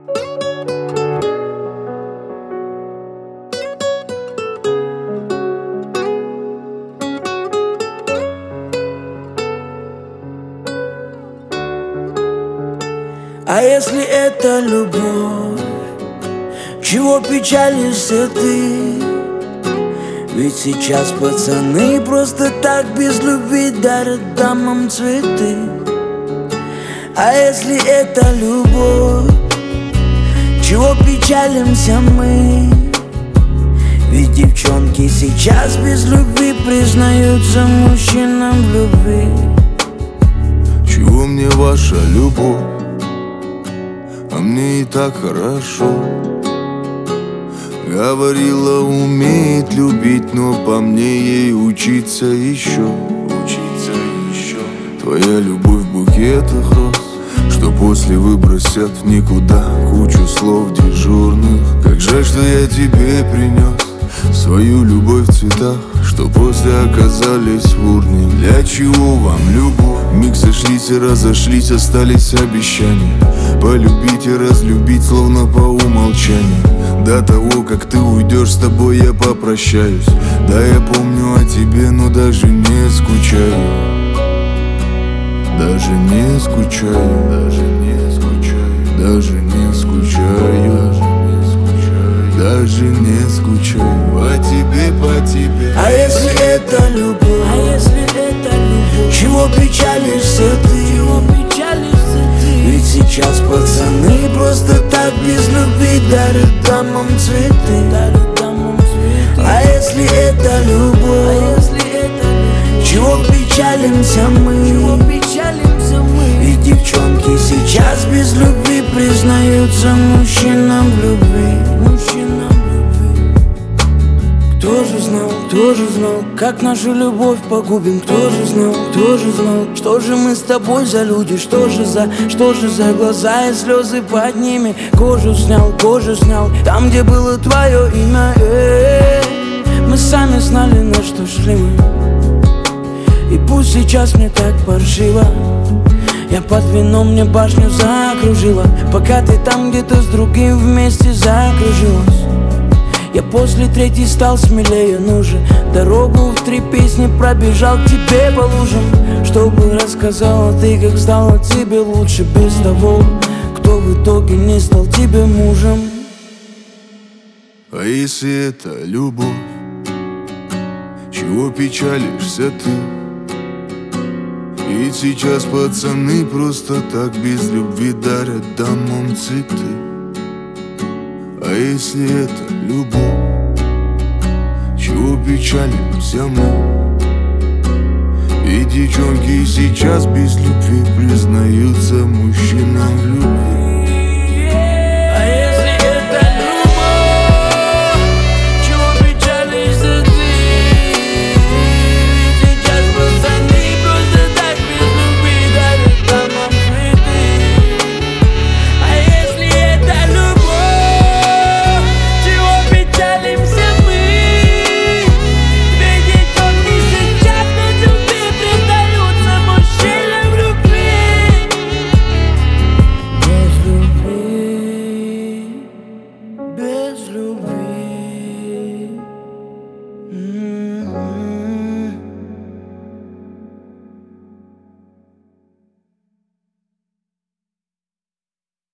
А если это любовь, чего печалишься ты? Ведь сейчас пацаны просто так без любви дарят дамам цветы. А если это любовь, чего печалимся мы? Ведь девчонки сейчас без любви признаются мужчинам в любви. Чего мне ваша любовь? А мне и так хорошо. Говорила, умеет любить, но по мне ей учиться еще. Твоя любовь в букетах роз, что после выбросят в никуда кучу слов дежурных. Как жаль, что я тебе принес свою любовь в цветах, что после оказались в урне. Для чего вам любовь? Миг сошлись и разошлись, остались обещания полюбить и разлюбить, словно по умолчанию. До того, как ты уйдешь, с тобой я попрощаюсь. Да, я помню о тебе, но даже не скучаю. Даже не скучаю, даже не скучаю, даже не скучаю, даже не скучаю по тебе, по тебе. А если это любовь, чего печалишься ты? Ведь сейчас пацаны просто так без любви дарят дамам цветы. А если это любовь, чего печалимся мы? Ведь девчонки сейчас без любви признаются мужчинам в любви. Кто же знал, как нашу любовь погубим? Кто же знал, что же мы с тобой за люди? Что же за глаза и слезы под ними? Кожу снял, там, где было твое имя. Мы сами знали, на что шли мы. И пусть сейчас мне так паршиво, я под вином, мне башню закружила, пока ты там где-то с другим вместе закружилась. Я после третьей стал смелее, ну же, дорогу в 3 песни пробежал к тебе по лужам, чтобы рассказала ты, как стало тебе лучше без того, кто в итоге не стал тебе мужем. А если это любовь, чего печалишься ты? Ведь сейчас пацаны просто так без любви дарят дамам цветы. А если это любовь, чего печалимся мы? Ведь девчонки сейчас без любви признаются